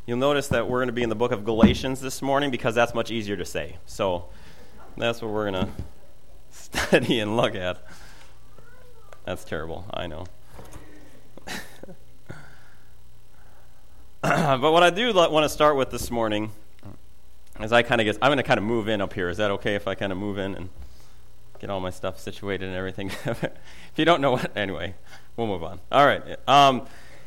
you'll notice that we're going to be in the book of Galatians this morning because that's much easier to say. So that's what we're going to study and look at. That's terrible, I know. But what I do want to start with this morning is I'm going to kind of move in up here. Is that okay if I kind of move in and get all my stuff situated and everything? If you don't know what, anyway, we'll move on. All right.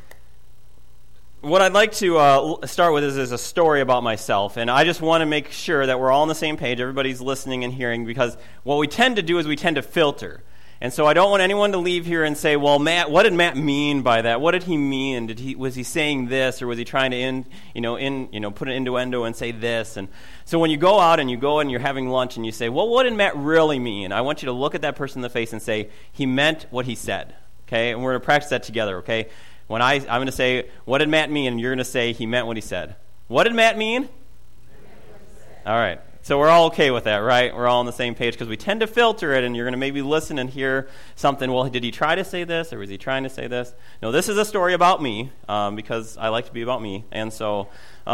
What I'd like to start with is a story about myself, and I just want to make sure that we're all on the same page, everybody's listening and hearing, because what we tend to do is we tend to filter. And so I don't want anyone to leave here and say, well, Matt, what did Matt mean by that? What did he mean? Was he saying this, or was he trying to put an innuendo and say this? And so when you go out and you're having lunch and you say, well, what did Matt really mean? I want you to look at that person in the face and say, he meant what he said. Okay? And we're going to practice that together, okay? When I'm going to say, what did Matt mean? And you're going to say, he meant what he said. What did Matt mean? All right. So we're all okay with that, right? We're all on the same page because we tend to filter it, and you're going to maybe listen and hear something. Well, did he try to say this, or was he trying to say this? No, this is a story about me because I like to be about me, and so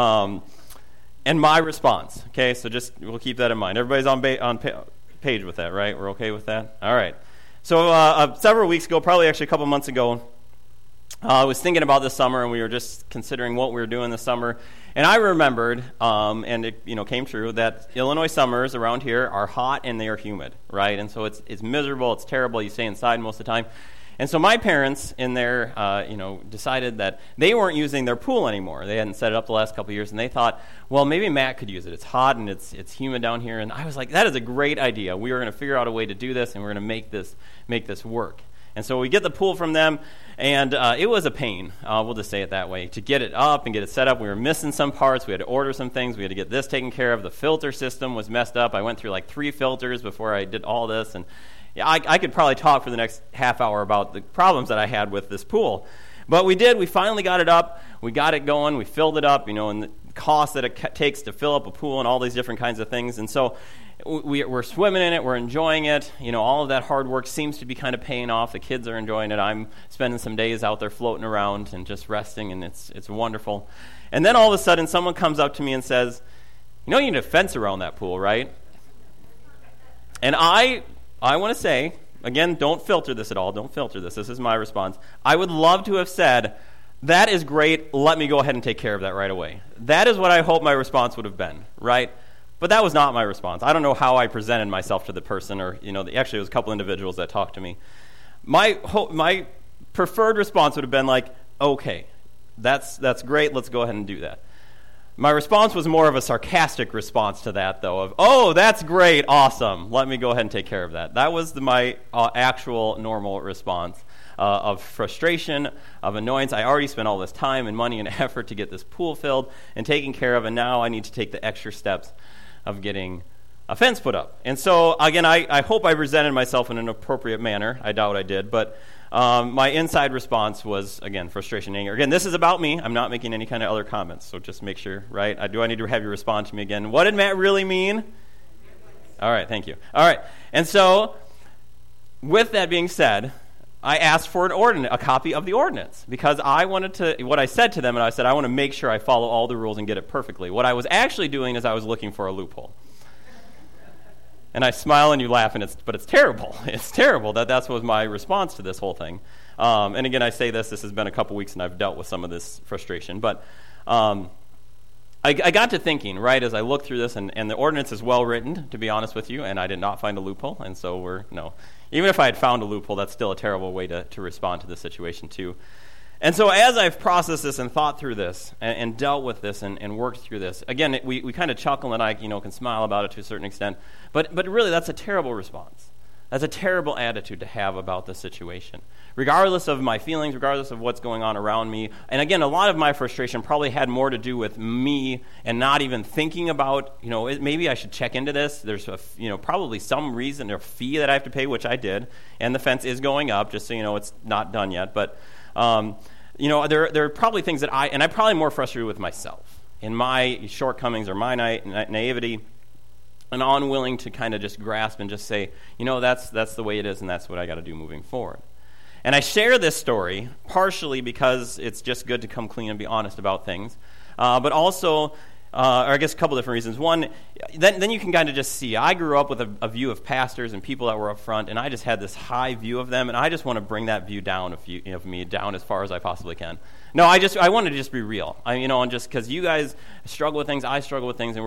and my response. Okay, so we'll keep that in mind. Everybody's on page with that, right? We're okay with that. All right. So several weeks ago, probably actually a couple months ago, I was thinking about this summer, and we were just considering what we were doing this summer. And I remembered, and it came true, that Illinois summers around here are hot and they are humid, right? And so it's miserable, it's terrible. You stay inside most of the time. And so my parents, in their, decided that they weren't using their pool anymore. They hadn't set it up the last couple of years, and they thought, well, maybe Matt could use it. It's hot and it's humid down here. And I was like, that is a great idea. We are going to figure out a way to do this, and we're going to make this work. And so we get the pool from them, and it was a pain, we'll just say it that way, to get it up and get it set up. We were missing some parts. We had to order some things. We had to get this taken care of. The filter system was messed up. I went through like 3 filters before I did all this. And I could probably talk for the next half hour about the problems that I had with this pool. But we did. We finally got it up. We got it going. We filled it up, and the cost that it takes to fill up a pool and all these different kinds of things. And so we're swimming in it, we're enjoying it. All of that hard work seems to be kind of paying off. The kids are enjoying it. I'm spending some days out there floating around and just resting, and it's wonderful. And then all of a sudden, someone comes up to me and says, you need a fence around that pool, right? And I want to say, again, don't filter this at all. Don't filter this. This is my response. I would love to have said, that is great. Let me go ahead and take care of that right away. That is what I hope my response would have been, right? But that was not my response. I don't know how I presented myself to the person, or actually it was a couple individuals that talked to me. My preferred response would have been like, okay, that's great. Let's go ahead and do that. My response was more of a sarcastic response to that, though, of, oh, that's great, awesome. Let me go ahead and take care of that. That was my actual normal response of frustration, of annoyance. I already spent all this time and money and effort to get this pool filled and taken care of, and now I need to take the extra steps of getting a fence put up. And so, again, I hope I presented myself in an appropriate manner. I doubt I did, but my inside response was, again, frustration, anger. Again, this is about me. I'm not making any kind of other comments, so just make sure, right? Do I need to have you respond to me again? What did Matt really mean? All right, thank you. All right, and so, with that being said, I asked for a copy of the ordinance, because what I said to them, and I said, I want to make sure I follow all the rules and get it perfectly. What I was actually doing is I was looking for a loophole. And I smile and you laugh, but it's terrible. It's terrible that's what was my response to this whole thing. And again, I say this has been a couple weeks and I've dealt with some of this frustration. But I got to thinking, right, as I looked through this, and the ordinance is well written, to be honest with you, and I did not find a loophole, and so even if I had found a loophole, that's still a terrible way to respond to this situation too. And so as I've processed this and thought through this and dealt with this and worked through this, again, we kind of chuckle and I can smile about it to a certain extent, but really that's a terrible response. That's a terrible attitude to have about the situation. Regardless of my feelings, regardless of what's going on around me. And again, a lot of my frustration probably had more to do with me and not even thinking about, maybe I should check into this. There's probably some reason or fee that I have to pay, which I did. And the fence is going up, just so it's not done yet. But, there are probably things that I'm probably more frustrated with myself in my shortcomings or my naivety. And unwilling to kind of just grasp and just say, that's the way it is, and that's what I got to do moving forward. And I share this story partially because it's just good to come clean and be honest about things, but also, or I guess a couple different reasons. One, then you can kind of just see. I grew up with a view of pastors and people that were up front, and I just had this high view of them, and I just want to bring that view down of me down as far as I possibly can. No, I wanted to just be real. And just because you guys struggle with things, I struggle with things, and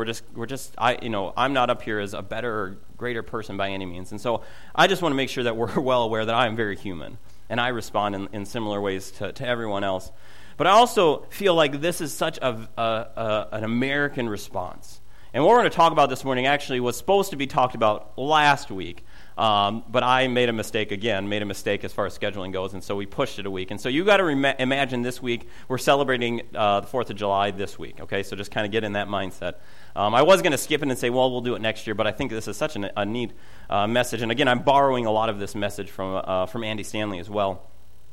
I'm not up here as a better or greater person by any means. And so I just want to make sure that we're well aware that I am very human, and I respond in similar ways to everyone else. But I also feel like this is such an American response. And what we're going to talk about this morning actually was supposed to be talked about last week, but I made a mistake as far as scheduling goes, and so we pushed it a week. And so you got to imagine this week we're celebrating the 4th of July this week, okay? So just kind of get in that mindset. I was going to skip it and say, well, we'll do it next year, but I think this is such a neat message. And again, I'm borrowing a lot of this message from Andy Stanley as well.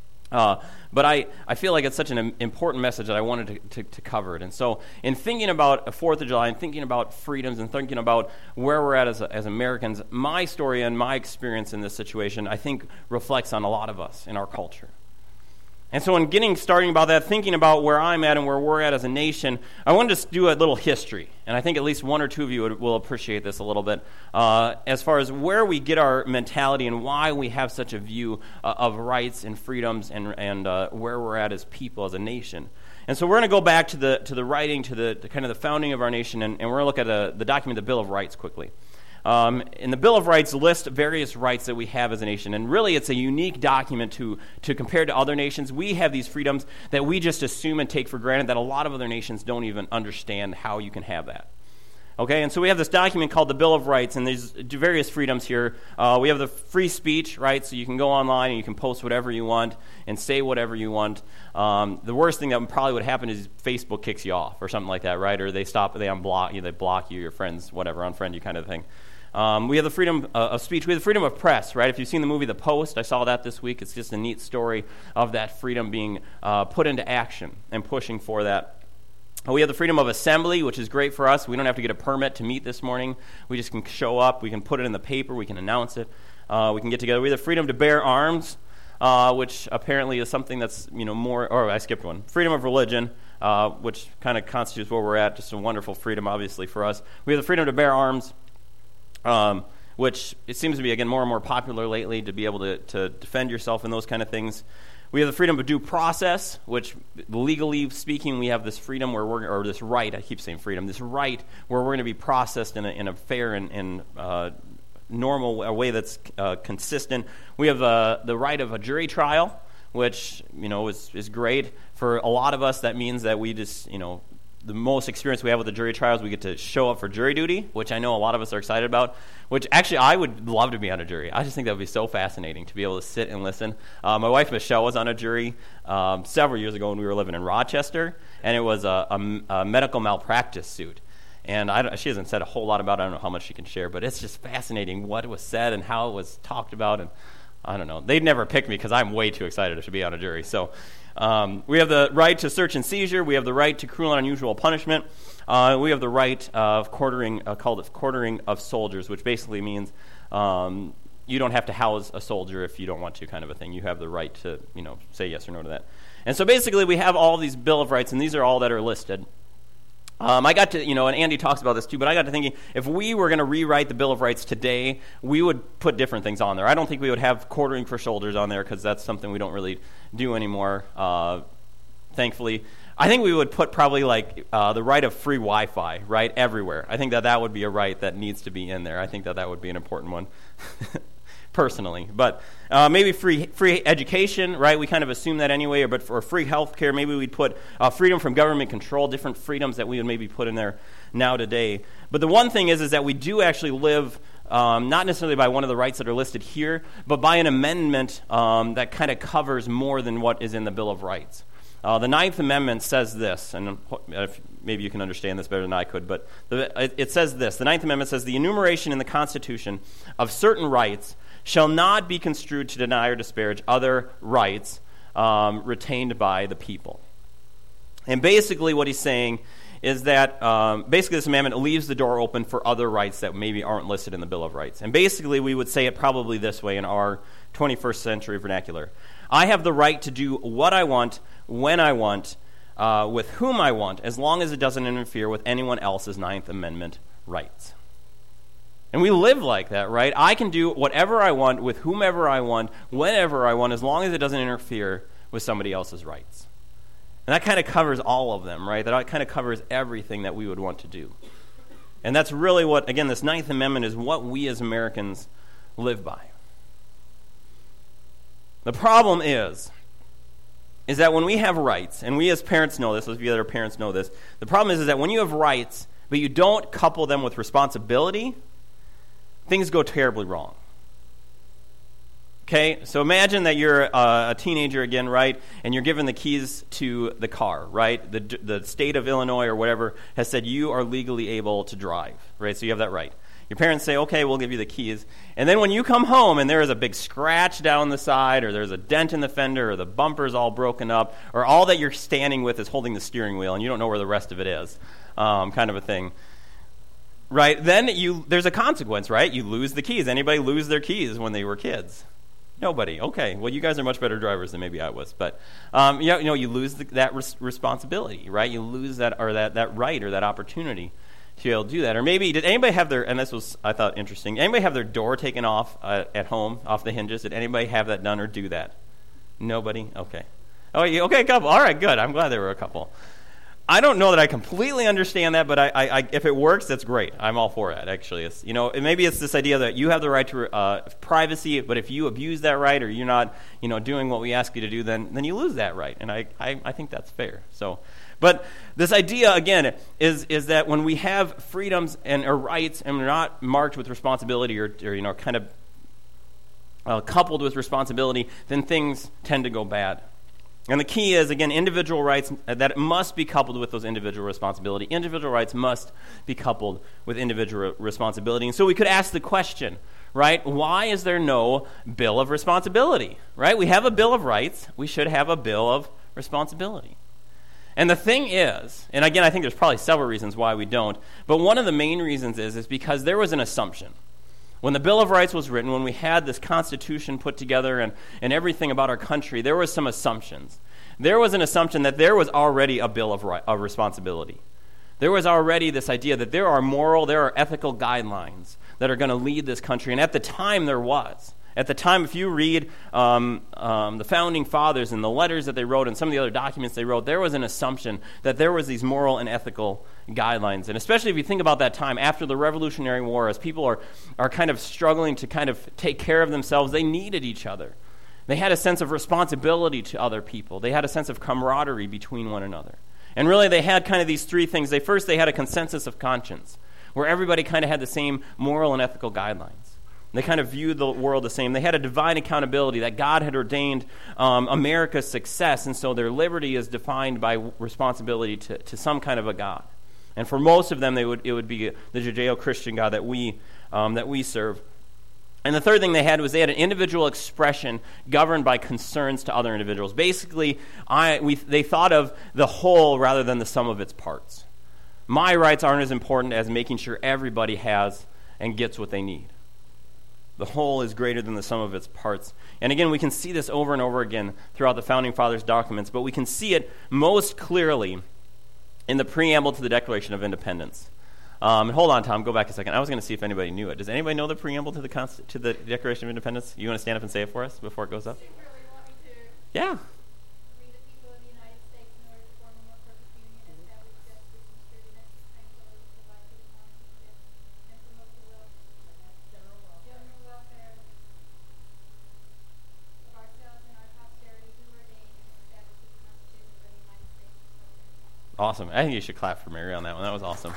But I feel like it's such an important message that I wanted to cover it. And so in thinking about 4th of July and thinking about freedoms and thinking about where we're at as Americans, my story and my experience in this situation, I think, reflects on a lot of us in our culture. And so in starting about that, thinking about where I'm at and where we're at as a nation, I wanted to do a little history. And I think at least one or two of you will appreciate this a little bit, as far as where we get our mentality and why we have such a view of rights and freedoms and where we're at as people, as a nation. And so we're going to go back to the writing, to the kind of the founding of our nation, and we're going to look at the document, the Bill of Rights, quickly. And the Bill of Rights lists various rights that we have as a nation, and really it's a unique document to compare to other nations. We have these freedoms that we just assume and take for granted that a lot of other nations don't even understand how you can have that. Okay, and so we have this document called the Bill of Rights, and there's various freedoms here. We have the free speech, right? So you can go online and you can post whatever you want and say whatever you want. The worst thing that probably would happen is Facebook kicks you off or something like that, right? Or they unblock you, they block you, your friends, whatever, unfriend you kind of thing. We have the freedom of speech. We have the freedom of press, right? If you've seen the movie The Post, I saw that this week. It's just a neat story of that freedom being put into action and pushing for that. We have the freedom of assembly, which is great for us. We don't have to get a permit to meet this morning. We just can show up. We can put it in the paper. We can announce it. We can get together. We have the freedom to bear arms, which apparently is something that's more. Or I skipped one. Freedom of religion, which kind of constitutes where we're at. Just a wonderful freedom, obviously, for us. We have the freedom to bear arms, which it seems to be, again, more and more popular lately to be able to defend yourself and those kind of things. We have the freedom of due process, which legally speaking, we have this freedom or this right, I keep saying freedom, this right where we're going to be processed in a fair and normal way that's consistent. We have the right of a jury trial, which, is great. For a lot of us, that means that we just, the most experience we have with the jury trials, we get to show up for jury duty, which I know a lot of us are excited about, which actually I would love to be on a jury. I just think that would be so fascinating to be able to sit and listen. My wife, Michelle, was on a jury several years ago when we were living in Rochester, and it was a medical malpractice suit. And she hasn't said a whole lot about it. I don't know how much she can share, but it's just fascinating what was said and how it was talked about. And I don't know. They'd never pick me because I'm way too excited to be on a jury. So we have the right to search and seizure. We have the right to cruel and unusual punishment. We have the right of quartering, called quartering of soldiers, which basically means you don't have to house a soldier if you don't want to, kind of a thing. You have the right to, say yes or no to that. And so basically we have all these Bill of Rights, and these are all that are listed. I got to, and Andy talks about this too, but I got to thinking, if we were going to rewrite the Bill of Rights today, we would put different things on there. I don't think we would have quartering for soldiers on there because that's something we don't really do anymore, thankfully. I think we would put probably the right of free Wi-Fi, right, everywhere. I think that would be a right that needs to be in there. I think that would be an important one. Personally, but maybe free education, right? We kind of assume that anyway. But for free health care, maybe we'd put freedom from government control, different freedoms that we would maybe put in there now today. But the one thing is that we do actually live not necessarily by one of the rights that are listed here, but by an amendment that kind of covers more than what is in the Bill of Rights. The Ninth Amendment says this, and maybe you can understand this better than I could, but it says this. The Ninth Amendment says, the enumeration in the Constitution of certain rights shall not be construed to deny or disparage other rights retained by the people. And basically what he's saying is that basically this amendment leaves the door open for other rights that maybe aren't listed in the Bill of Rights. And basically we would say it probably this way in our 21st century vernacular. I have the right to do what I want, when I want, with whom I want, as long as it doesn't interfere with anyone else's Ninth Amendment rights. And we live like that, right? I can do whatever I want, with whomever I want, whenever I want, as long as it doesn't interfere with somebody else's rights. And that kind of covers all of them, right? That kind of covers everything that we would want to do. And that's really what, again, this Ninth Amendment is what we as Americans live by. The problem is that when we have rights, and we as parents know this, those of you that are parents know this, the problem is that when you have rights, but you don't couple them with responsibility, things go terribly wrong. Okay, so imagine that you're a teenager again, right, and you're given the keys to the car, right? The state of Illinois or whatever has said you are legally able to drive, right? So you have that right. Your parents say, okay, we'll give you the keys. And then when you come home and there is a big scratch down the side, or there's a dent in the fender, or the bumper's all broken up, or all that you're standing with is holding the steering wheel and you don't know where the rest of it is, kind of a thing, right? Then there's a consequence, right? You lose the keys. Anybody lose their keys when they were kids? Nobody. Okay, well, you guys are much better drivers than maybe I was. But, you lose that responsibility, right? You lose that right or that opportunity to be able to do that. Or maybe, did anybody have and this was, I thought, interesting, anybody have their door taken off at home, off the hinges? Did anybody have that done or do that? Nobody? Okay. Oh, okay, a couple. All right, good. I'm glad there were a couple. I don't know that I completely understand that, but I if it works, that's great. I'm all for that, actually. Maybe it's this idea that you have the right to privacy, but if you abuse that right or you're not, doing what we ask you to do, then you lose that right, and I think that's fair. So, but this idea, again, is that when we have freedoms or rights and we're not marked with responsibility or kind of coupled with responsibility, then things tend to go bad. And the key is, again, individual rights, that must be coupled with those individual responsibility. Individual rights must be coupled with individual responsibility. And so we could ask the question, right, why is there no bill of responsibility, right? We have a bill of rights. We should have a bill of responsibility. And the thing is, and again, I think there's probably several reasons why we don't, but one of the main reasons is because there was an assumption. When the Bill of Rights was written, when we had this Constitution put together and everything about our country, there were some assumptions. There was an assumption that there was already a Bill of Responsibility. There was already this idea that there are ethical guidelines that are going to lead this country. And at the time, there was. At the time, if you read the Founding Fathers and the letters that they wrote and some of the other documents they wrote, there was an assumption that there was these moral and ethical guidelines. And especially if you think about that time after the Revolutionary War, as people are kind of struggling to kind of take care of themselves, they needed each other. They had a sense of responsibility to other people. They had a sense of camaraderie between one another. And really, they had kind of these three things. They had a consensus of conscience, where everybody kind of had the same moral and ethical guidelines. They kind of viewed the world the same. They had a divine accountability that God had ordained America's success, and so their liberty is defined by responsibility to some kind of a God. And for most of them, it would be the Judeo-Christian God that we serve. And the third thing they had an individual expression governed by concerns to other individuals. Basically, they thought of the whole rather than the sum of its parts. My rights aren't as important as making sure everybody has and gets what they need. The whole is greater than the sum of its parts. And again, we can see this over and over again throughout the Founding Fathers' documents, but we can see it most clearly in the preamble to the Declaration of Independence. And hold on, Tom, go back a second. I was going to see if anybody knew it. Does anybody know the preamble to the Declaration of Independence? You want to stand up and say it for us before it goes up? Yeah. Awesome. I think you should clap for Mary on that one. That was awesome.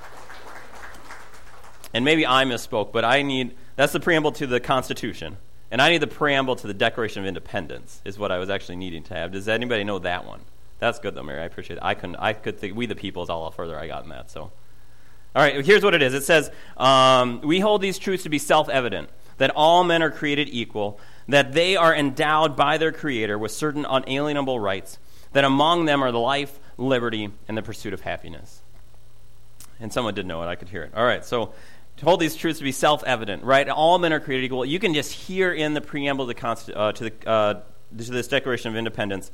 And maybe I misspoke, but that's the preamble to the Constitution. And I need the preamble to the Declaration of Independence is what I was actually needing to have. Does anybody know that one? That's good, though, Mary. I appreciate it. I could think we the people is all further I got in that. So, all right, here's what it is. It says, we hold these truths to be self-evident, that all men are created equal, that they are endowed by their Creator with certain unalienable rights, that among them are the life, liberty, and the pursuit of happiness. And someone did know it. I could hear it. All right, so to hold these truths to be self-evident, right? All men are created equal. You can just hear in the preamble to the this Declaration of Independence,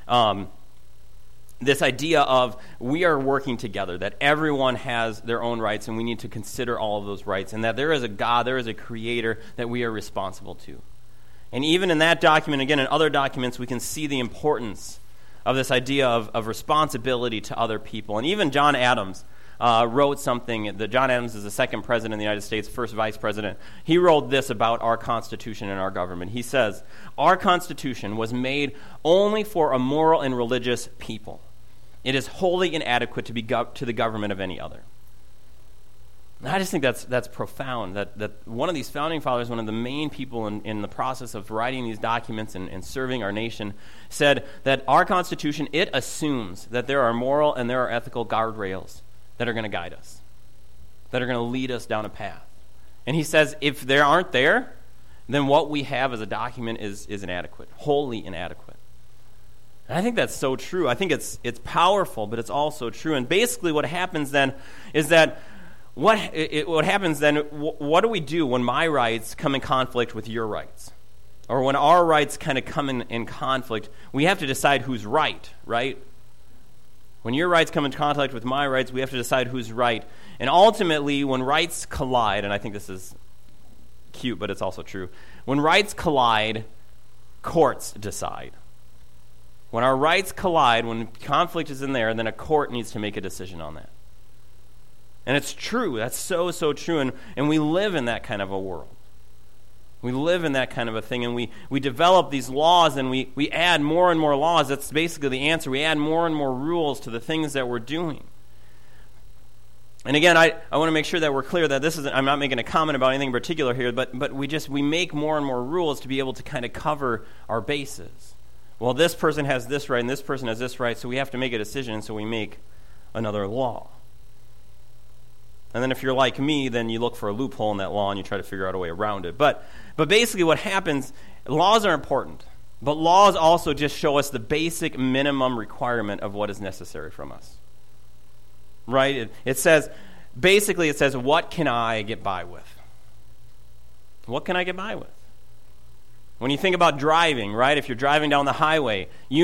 this idea of we are working together, that everyone has their own rights and we need to consider all of those rights, and that there is a God, there is a creator that we are responsible to. And even in that document, again, in other documents, we can see the importance of this idea of responsibility to other people. And even John Adams wrote something. John Adams is the second president of the United States, first vice president. He wrote this about our Constitution and our government. He says, "Our Constitution was made only for a moral and religious people. It is wholly inadequate to the government of any other." And I just think that's profound, that one of these founding fathers, one of the main people in the process of writing these documents and serving our nation, said that our Constitution, it assumes that there are moral and there are ethical guardrails that are going to guide us, that are going to lead us down a path. And he says if there aren't there, then what we have as a document is inadequate, wholly inadequate. And I think that's so true. I think it's powerful, but it's also true. And basically what happens then is that what do we do when my rights come in conflict with your rights? Or when our rights kind of come in conflict, we have to decide who's right? When your rights come in conflict with my rights, we have to decide who's right. And ultimately, when rights collide, and I think this is cute, but it's also true, when rights collide, courts decide. When our rights collide, when conflict is in there, then a court needs to make a decision on that. And it's true. That's so, so true. And we live in that kind of a world. We live in that kind of a thing, and we develop these laws, and we add more and more laws. That's basically the answer. We add more and more rules to the things that we're doing. And again, I want to make sure that we're clear that this isn't, I'm not making a comment about anything in particular here, but we make more and more rules to be able to kind of cover our bases. Well, this person has this right, and this person has this right, so we have to make a decision, and so we make another law. And then if you're like me, then you look for a loophole in that law and you try to figure out a way around it. But basically what happens, laws are important, but laws also just show us the basic minimum requirement of what is necessary from us. Right? It says, what can I get by with? What can I get by with? When you think about driving, right? If you're driving down the highway,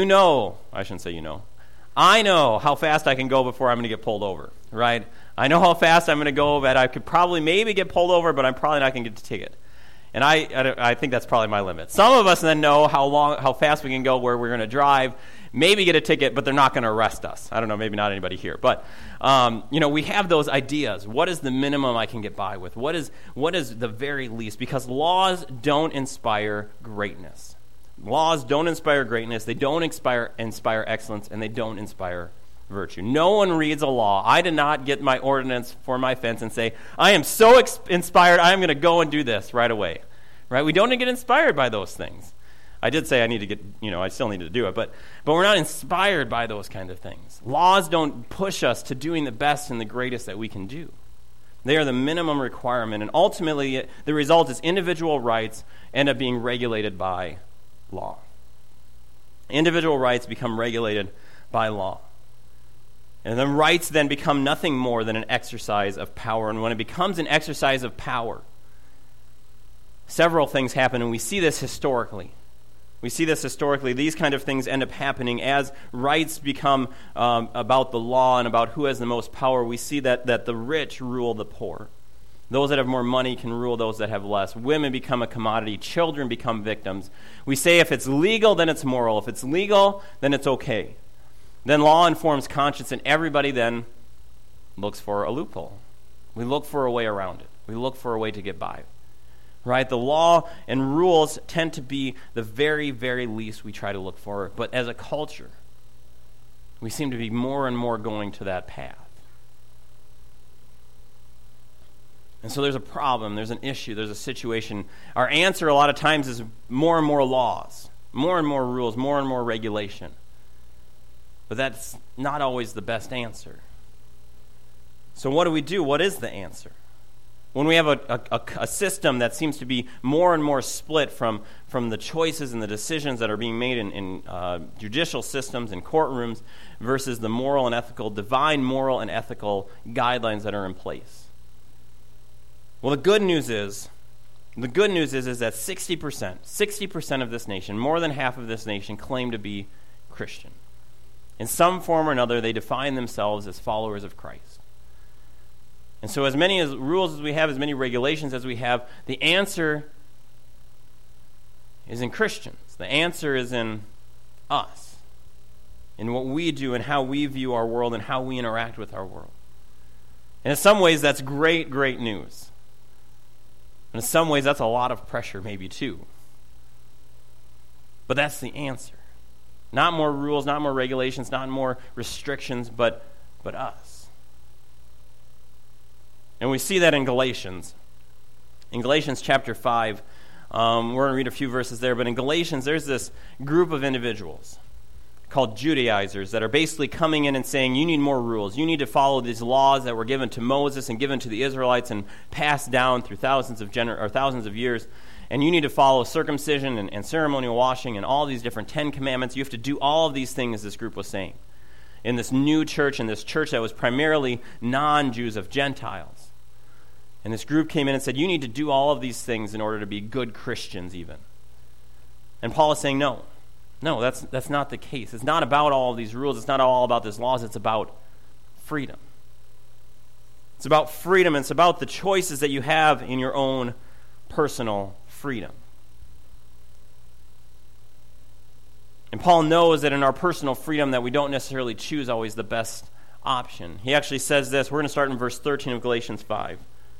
I know how fast I can go before I'm going to get pulled over, right? I know how fast I'm going to go that I could probably maybe get pulled over, but I'm probably not going to get the ticket. And I think that's probably my limit. Some of us then know how fast we can go where we're going to drive, maybe get a ticket, but they're not going to arrest us. I don't know, maybe not anybody here. But, we have those ideas. What is the minimum I can get by with? What is the very least? Because laws don't inspire greatness. Laws don't inspire greatness. They don't inspire excellence, and they don't inspire virtue. No one reads a law. I did not get my ordinance for my fence and say, I am so inspired, I am going to go and do this right away. Right? We don't get inspired by those things. I did say I still need to do it, but we're not inspired by those kind of things. Laws don't push us to doing the best and the greatest that we can do. They are the minimum requirement, and ultimately the result is individual rights end up being regulated by law. Individual rights become regulated by law. And then rights then become nothing more than an exercise of power. And when it becomes an exercise of power, several things happen, and we see this historically. These kind of things end up happening as rights become about the law and about who has the most power. We see that the rich rule the poor. Those that have more money can rule those that have less. Women become a commodity. Children become victims. We say if it's legal, then it's moral. If it's legal, then it's okay. Then law informs conscience, and everybody then looks for a loophole. We look for a way around it. We look for a way to get by. Right? The law and rules tend to be the very, very least we try to look for. But as a culture, we seem to be more and more going to that path. And so there's a problem, there's an issue, there's a situation. Our answer a lot of times is more and more laws, more and more rules, more and more regulation. But that's not always the best answer. So what do we do? What is the answer? When we have a system that seems to be more and more split from the choices and the decisions that are being made in judicial systems and courtrooms versus the divine moral and ethical guidelines that are in place. Well, the good news is The good news is that 60% of this nation, more than half of this nation, claim to be Christian. In some form or another, they define themselves as followers of Christ. And so as many rules as we have, as many regulations as we have, the answer is in Christians. The answer is in us, in what we do and how we view our world and how we interact with our world. And in some ways, that's great, great news. And in some ways, that's a lot of pressure maybe too. But that's the answer. Not more rules, not more regulations, not more restrictions, but us. And we see that in Galatians. In Galatians chapter 5, we're going to read a few verses there, but in Galatians, there's this group of individuals called Judaizers that are basically coming in and saying, you need more rules. You need to follow these laws that were given to Moses and given to the Israelites and passed down through thousands of years. And you need to follow circumcision and ceremonial washing and all these different 10 commandments. You have to do all of these things, this group was saying, in this new church, in this church that was primarily non-Jews, of Gentiles. And this group came in and said, you need to do all of these things in order to be good Christians even. And Paul is saying, no, that's not the case. It's not about all of these rules. It's not all about these laws. It's about freedom. It's about freedom. It's about the choices that you have in your own personal freedom. And Paul knows that in our personal freedom that we don't necessarily choose always the best option. He actually says this. We're going to start in verse 13 of Galatians 5.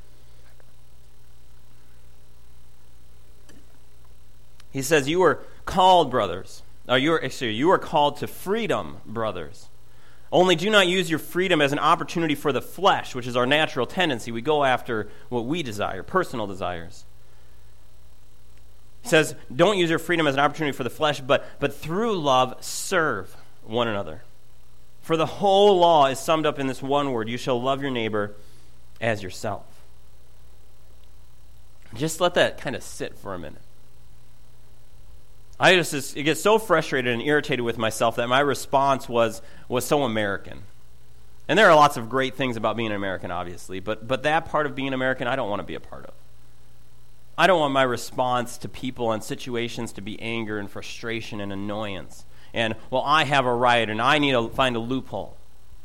He says, you are called, brothers. You are called to freedom, brothers. Only do not use your freedom as an opportunity for the flesh, which is our natural tendency. We go after what we desire, personal desires. He says, don't use your freedom as an opportunity for the flesh, but through love serve one another. For the whole law is summed up in this one word, you shall love your neighbor as yourself. Just let that kind of sit for a minute. I get so frustrated and irritated with myself that my response was so American. And there are lots of great things about being an American, obviously, but that part of being American, I don't want to be a part of. I don't want my response to people and situations to be anger and frustration and annoyance. And, well, I have a right and I need to find a loophole.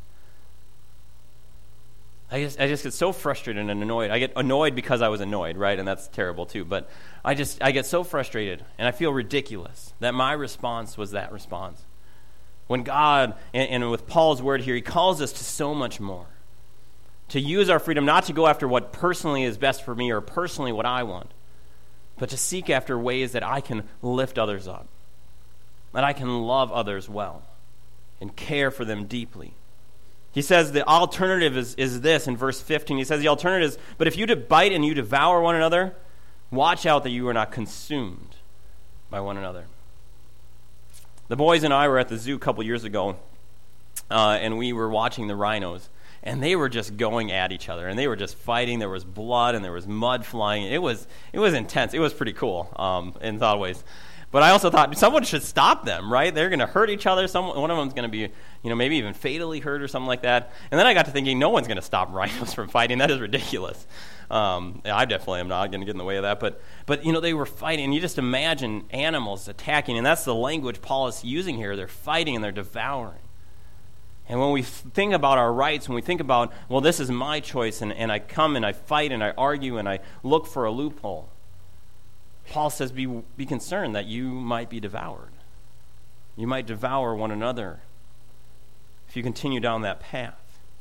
I just get so frustrated and annoyed. I get annoyed because I was annoyed, right? And that's terrible too. But I get so frustrated and I feel ridiculous that my response was that response. When God, and with Paul's word here, he calls us to so much more. To use our freedom not to go after what personally is best for me or personally what I want, but to seek after ways that I can lift others up, that I can love others well and care for them deeply. He says the alternative is this in verse 15. He says the alternative is, but if you bite and you devour one another, watch out that you are not consumed by one another. The boys and I were at the zoo a couple years ago, and we were watching the rhinos, and they were just going at each other, and they were just fighting. There was blood, and there was mud flying. It was intense. It was pretty cool in a lot of ways. But I also thought someone should stop them, right? They're going to hurt each other. One of them's going to be, maybe even fatally hurt or something like that. And then I got to thinking, no one's going to stop rhinos from fighting. That is ridiculous. I definitely am not going to get in the way of that. But they were fighting. And you just imagine animals attacking. And that's the language Paul is using here. They're fighting and they're devouring. And when we think about our rights, when we think about, well, this is my choice, and I come and I fight and I argue and I look for a loophole, Paul says, be concerned that you might be devoured. You might devour one another if you continue down that path.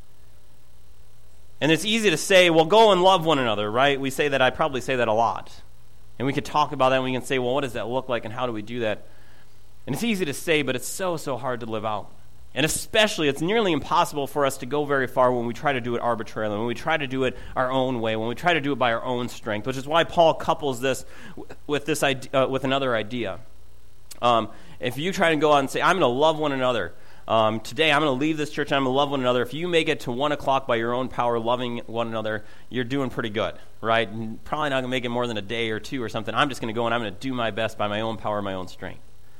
And it's easy to say, well, go and love one another, right? I probably say that a lot. And we could talk about that, and we can say, well, what does that look like, and how do we do that? And it's easy to say, but it's so, so hard to live out. And especially, it's nearly impossible for us to go very far when we try to do it arbitrarily, when we try to do it our own way, when we try to do it by our own strength, which is why Paul couples this with another idea. If you try to go out and say, I'm going to love one another, today I'm going to leave this church and I'm going to love one another, if you make it to 1 o'clock by your own power loving one another, you're doing pretty good, right? And probably not going to make it more than a day or two or something. I'm just going to go and I'm going to do my best by my own power, my own strength.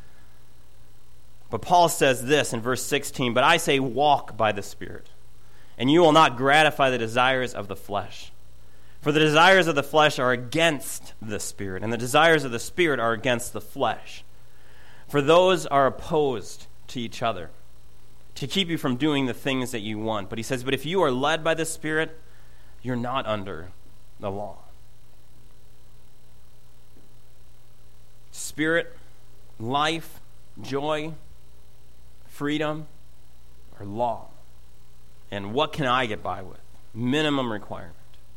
But Paul says this in verse 16, but I say walk by the Spirit, and you will not gratify the desires of the flesh. For the desires of the flesh are against the Spirit, and the desires of the Spirit are against the flesh. For those are opposed to each other, to keep you from doing the things that you want. But he says, but if you are led by the Spirit, you're not under the law. Spirit, life, joy, freedom, or law. And what can I get by with? Minimum requirement.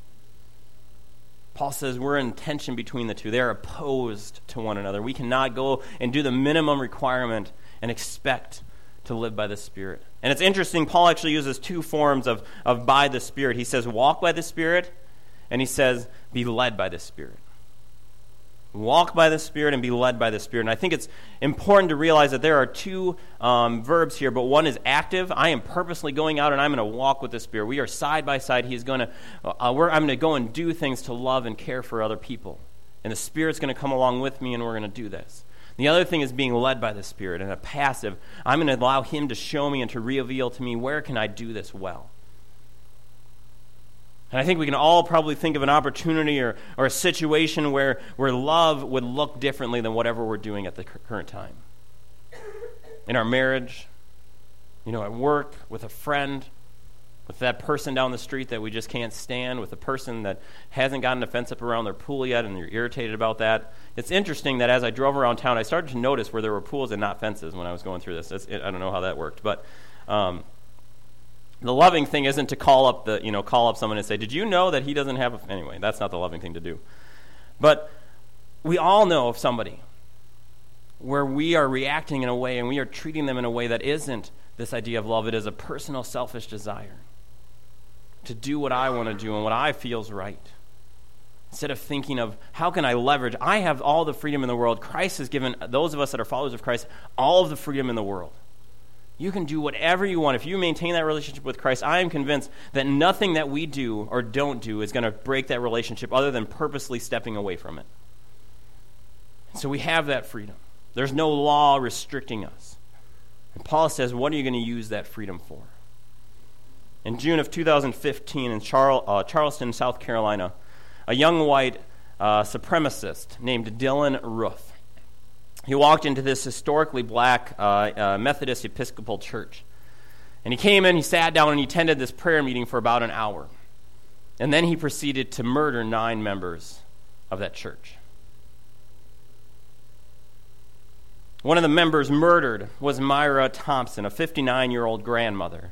Paul says we're in tension between the two. They're opposed to one another. We cannot go and do the minimum requirement and expect to live by the Spirit. And it's interesting, Paul actually uses two forms of by the Spirit. He says walk by the Spirit, and he says be led by the Spirit. Walk by the Spirit and be led by the Spirit. And I think it's important to realize that there are two verbs here, but one is active. I am purposely going out and I'm going to walk with the Spirit. We are side by side. I'm going to go and do things to love and care for other people. And the Spirit's going to come along with me and we're going to do this. The other thing is being led by the Spirit and a passive. I'm going to allow Him to show me and to reveal to me where can I do this well. And I think we can all probably think of an opportunity or a situation where love would look differently than whatever we're doing at the current time. In our marriage, at work, with a friend, with that person down the street that we just can't stand, with a person that hasn't gotten a fence up around their pool yet and you're irritated about that. It's interesting that as I drove around town, I started to notice where there were pools and not fences when I was going through this. I don't know how that worked, but the loving thing isn't to call up someone and say, did you know that he doesn't have anyway, that's not the loving thing to do. But we all know of somebody where we are reacting in a way and we are treating them in a way that isn't this idea of love. It is a personal, selfish desire to do what I want to do and what I feel is right. Instead of thinking of how can I leverage, I have all the freedom in the world. Christ has given those of us that are followers of Christ all of the freedom in the world. You can do whatever you want. If you maintain that relationship with Christ, I am convinced that nothing that we do or don't do is going to break that relationship other than purposely stepping away from it. So we have that freedom. There's no law restricting us. And Paul says, what are you going to use that freedom for? In June of 2015 in Charleston, South Carolina, a young white supremacist named Dylan Roof, he walked into this historically black Methodist Episcopal church. And he came in, he sat down, and he attended this prayer meeting for about an hour. And then he proceeded to murder 9 members of that church. One of the members murdered was Myra Thompson, a 59-year-old grandmother.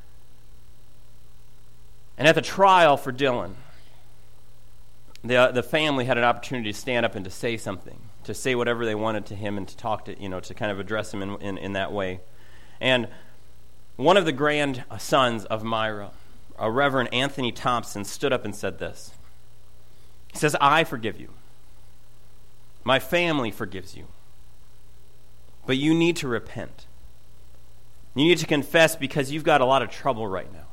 And at the trial for Dylan, the family had an opportunity to stand up and to say something, to say whatever they wanted to him and to talk to, to kind of address him in that way. And one of the grandsons of Myra, a Reverend Anthony Thompson, stood up and said this. He says, I forgive you. My family forgives you. But you need to repent. You need to confess because you've got a lot of trouble right now.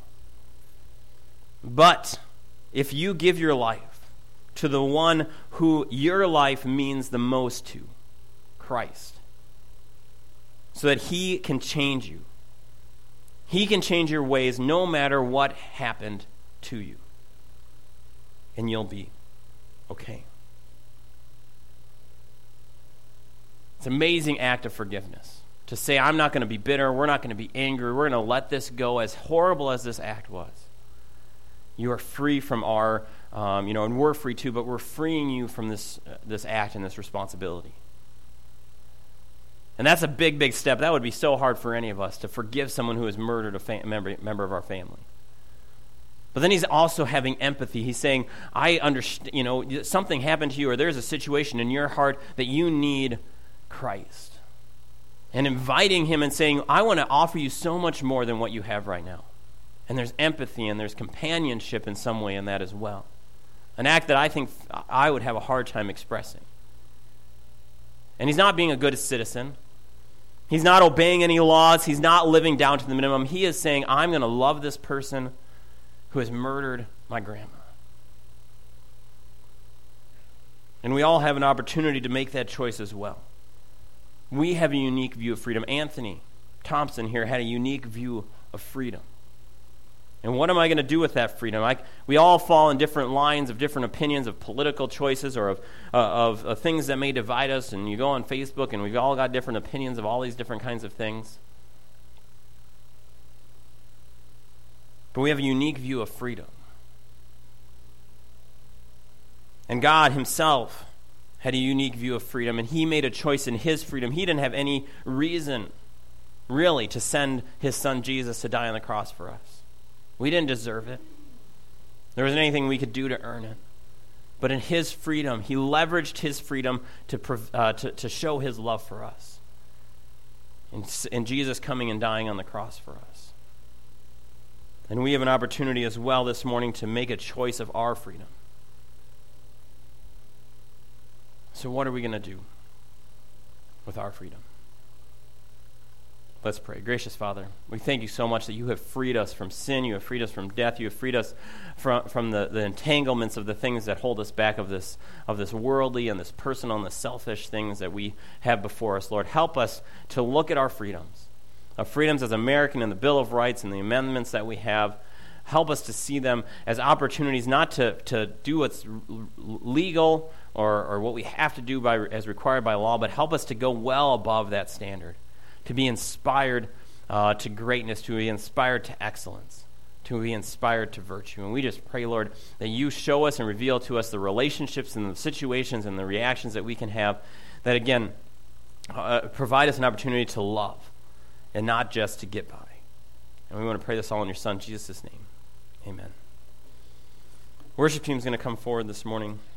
But if you give your life to the one who your life means the most to, Christ, so that He can change you, He can change your ways no matter what happened to you, and you'll be okay. It's an amazing act of forgiveness to say, I'm not going to be bitter, we're not going to be angry, we're going to let this go, as horrible as this act was. You are free from our, and we're free too, but we're freeing you from this act and this responsibility. And that's a big, big step. That would be so hard for any of us to forgive someone who has murdered a member of our family. But then he's also having empathy. He's saying, I understand, something happened to you, or there's a situation in your heart that you need Christ. And inviting him and saying, I want to offer you so much more than what you have right now. And there's empathy and there's companionship in some way in that as well. An act that I think I would have a hard time expressing. And he's not being a good citizen. He's not obeying any laws. He's not living down to the minimum. He is saying, I'm going to love this person who has murdered my grandma. And we all have an opportunity to make that choice as well. We have a unique view of freedom. Anthony Thompson here had a unique view of freedom. And what am I going to do with that freedom? We all fall in different lines of different opinions of political choices or of things that may divide us. And you go on Facebook and we've all got different opinions of all these different kinds of things. But we have a unique view of freedom. And God himself had a unique view of freedom, and he made a choice in his freedom. He didn't have any reason, really, to send his son Jesus to die on the cross for us. We didn't deserve it. There wasn't anything we could do to earn it. But in his freedom, he leveraged his freedom to show his love for us. In Jesus coming and dying on the cross for us. And we have an opportunity as well this morning to make a choice of our freedom. So what are we going to do with our freedom? Let's pray. Gracious Father, we thank you so much that you have freed us from sin, you have freed us from death, you have freed us from the entanglements of the things that hold us back of this worldly and this personal and the selfish things that we have before us. Lord, help us to look at our freedoms as American and the Bill of Rights and the amendments that we have. Help us to see them as opportunities not to do what's legal or what we have to do as required by law, but help us to go well above that standard. To be inspired to greatness, to be inspired to excellence, to be inspired to virtue. And we just pray, Lord, that you show us and reveal to us the relationships and the situations and the reactions that we can have that, again, provide us an opportunity to love and not just to get by. And we want to pray this all in your Son, Jesus' name. Amen. Worship team is going to come forward this morning.